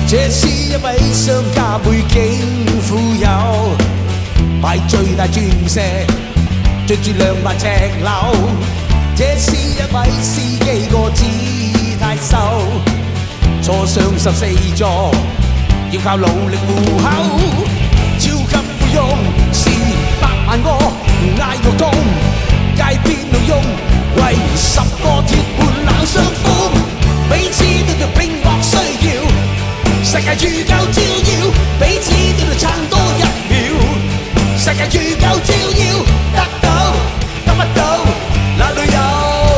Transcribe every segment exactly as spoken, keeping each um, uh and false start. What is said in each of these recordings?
这是一位商家背景富有，摆最大钻石，着住两百尺樓。這是一位司機個姿態瘦，坐上十四座，要靠努力糊口。超級富翁是百萬個嗌肉痛，街邊女傭為十個鐵盤冷傷風，彼此都叫拼搏需要。 世界住夠照耀，彼此都要撐多一秒。世界住夠照耀，得到得不到，那裏有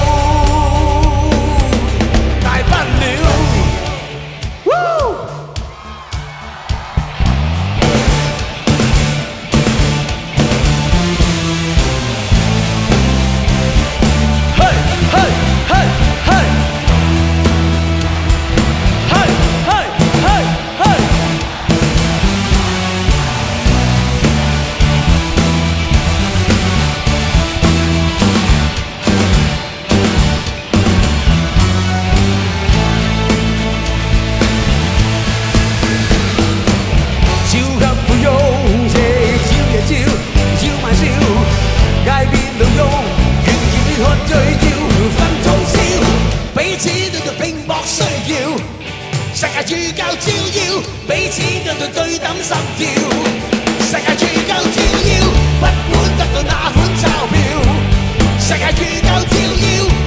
大不了。嘿嘿嘿嘿。 世界住夠照耀，彼此對對對等心跳。世界住夠照耀，不管得到哪款鈔票。世界住夠照耀。